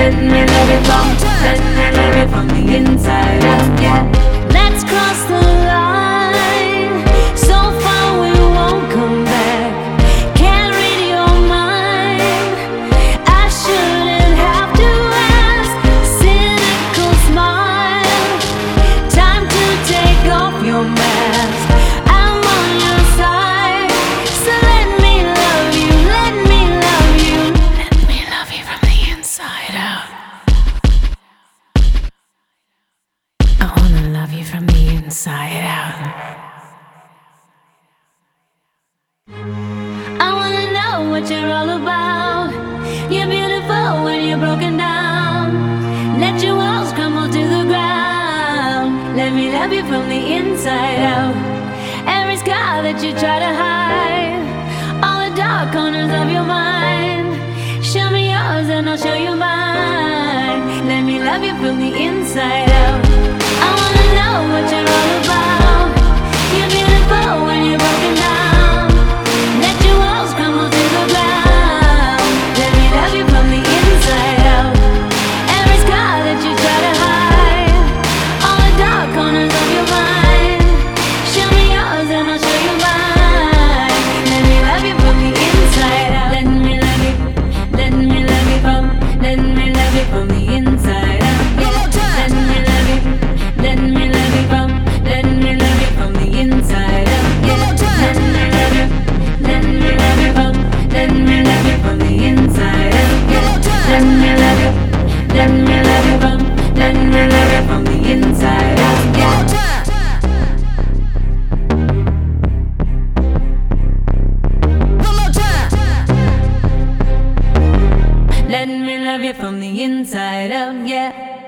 Let me love you from, let me love you from the inside out, yeah. Let's cross the line, so far we won't come back. Can't read your mind, I shouldn't have to ask. Cynical smile, time to take off your mask. I'm on your side, so let me love you, let me love you. Let me love you from the inside out. I wanna love you from the inside out. I wanna know what you're all about. You're beautiful when you're broken down. Let your walls crumble to the ground. Let me love you from the inside out. Every scar that you try to hide, all the dark corners of your mind. Show me yours and I'll show you mine. Let me love you from the inside out. I wanna know what you're all about. You're beautiful when you're broken down. Let your walls crumble to the ground. Let me love you from the inside out. Every scar that you try to hide, all the dark corners of your mind. Show me yours and I'll show you mine. Let me love you from the inside out. Let me love you, let me love you from, let me love you from the inside out. Yeah. Let me love you, let me love you from, let me love you from the inside out. Yeah. Let me love you, let me love you from, let me love you from the inside out. Yeah. Let me love you, let me love you from, let me love you from the inside out. Yeah. Let me love you from the inside out, yeah.